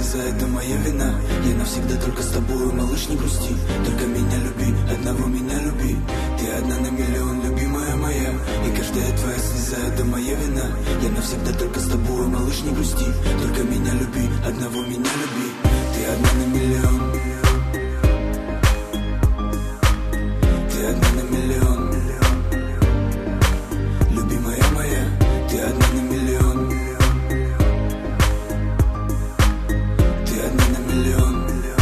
слеза это моя вина. Я навсегда только с тобою, малыш, не грусти. Только меня люби, одного меня люби. Ты одна на миллион, любимая моя. И каждая твоя слеза это моя вина. Я навсегда только с тобою, малыш, не грусти. Только меня люби, одного меня люби. Ты одна на миллион. Ты одна на миллион. Любимая моя, ты одна на миллион. Ты одна на миллион.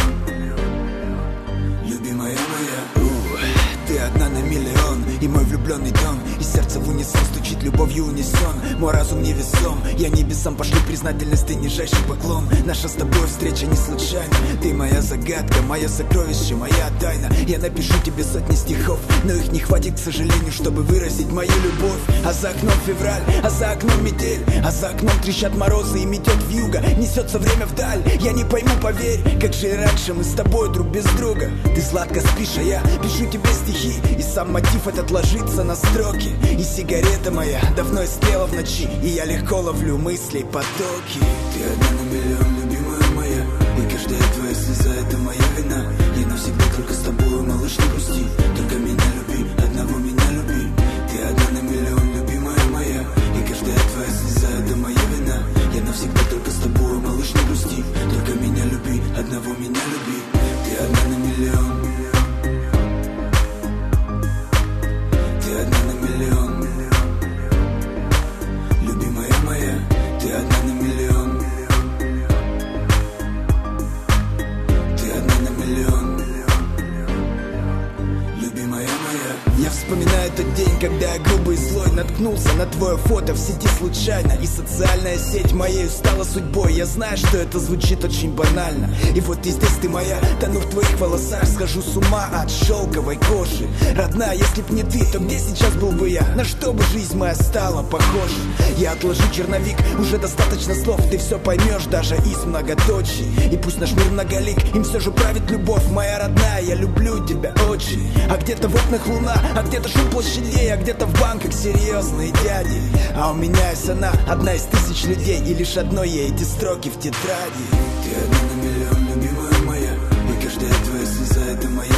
Любимая моя. Ты одна на миллион. И мой влюбленный дом. И сердце в унисон стучит, любовью унесен. Мой разум невесом. Я небесам пошлю признательность, ты нижайший поклон. Наша с тобой встреча не случайна. Ты моя загадка, мое сокровище, моя тайна. Я напишу тебе сотни стихов, но их не хватит, к сожалению, чтобы выразить мою любовь. А за окном февраль, а за окном метель. А за окном трещат морозы и метет вьюга. Несется время вдаль, я не пойму, поверь. Как же и раньше мы с тобой друг без друга. Ты сладко спишь, а я пишу тебе стихи. И сам мотив этот ложится на строки. И сигарета моя давно истлела в ночи. И я легко ловлю мыслей потоки. Ты одна на миллион, любимая моя. И каждая твоя слеза это моя вина. Я навсегда только с тобой, малыш, не грусти. Только меня люби, одного меня люби. Ты одна на миллион, любимая моя. И каждая твоя слеза это моя вина. Я навсегда только с тобой, малыш, не грусти. Только меня люби, одного меня люби. Ты одна на миллион. Ты одна на миллион. Любимая моя, ты одна на миллион. Ты одна на миллион. Любимая моя. Я вспоминаю тот день, когда я грубый и злой наткнулся на твое фото в сети случайно. И социальная сеть моей стала судьбой. Я знаю, что это звучит очень банально. И вот и здесь ты моя, тону в твоих волосах. Схожу с ума от шелковой кожи. Родная, если б не ты, то где сейчас был бы я? На что бы жизнь моя стала похожа? Я отложу черновик, уже достаточно слов. Ты все поймешь даже из многоточий. И пусть наш мир многолик, им все же правит любовь. Моя родная, я люблю тебя очень. А где-то в окнах луна, а где-то шум площадей, а где-то в банках серьезные дяди. А у меня есть она, одна из тысяч людей. И лишь одной ей эти строки в тетради. Ты одна на миллион, любимая моя. И каждая твоя слеза это моя